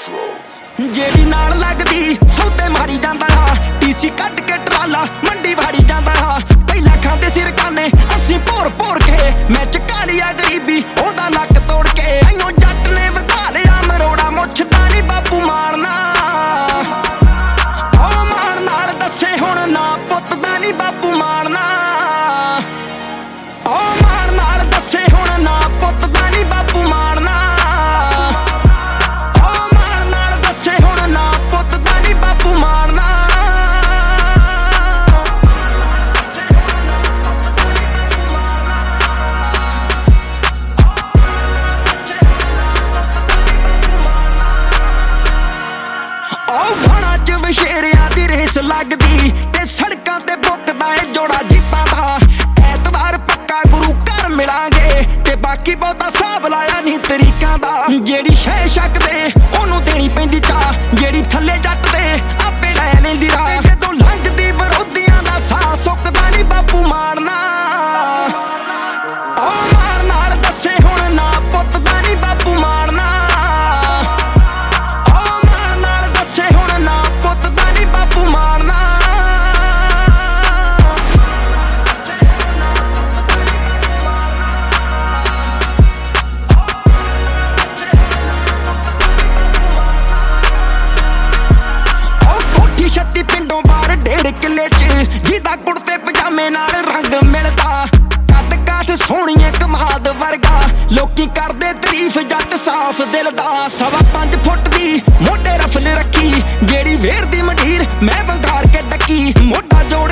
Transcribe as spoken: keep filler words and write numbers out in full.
जेड़ी नाल लगदी सौते मारी जांदा हा, टीसी कट के ट्राला मंडी भाड़ी जांदा हा। पहला खांदे सिर काने असी भोर भोर के, मैं चुका लिया गरीबी ओदा नक तोड़ के। आइयो जट ने वधा लिया मरोड़ा, मुछदा नी बापू मारना। ओ मान नाल दसे हुण ना पुत दा नी बापू मारना। ओ मान नाल दसे हुण ना पुत दा नी बापू मारना। शेरिया दी रेस लगदी ते सड़कां ते बुकदा है जोड़ा जीपां दा। ऐतवार पक्का गुरु घर मिलांगे ते बाकी बहुता हिसाब लाया नहीं तरीकां दा। जेड़ी शै शकदे ओनू देनी पैंदी चाह, जेड़ी थल्ले जट दे आपे लै लैंदी राह। जदों लंघदी विरोधियां दा साह सुकदा नहीं बापू मारना। ओ मार नाल दसे हुण ना पुत दा नहीं बापू मारना। छत्ती पिंडों बाहर डेढ़ किले च जिदा कुड़ते पजामे नाल रंग मिलदा। कद काठ सोहणीए कमाद वर्गा, लोकी करदे तारीफ जट साफ दिल दा। सवा पंज फुट दी मोढे रफल रखी, जेड़ी वेर दी मंडीर मैं वंगार के डकी। मोढा जोड़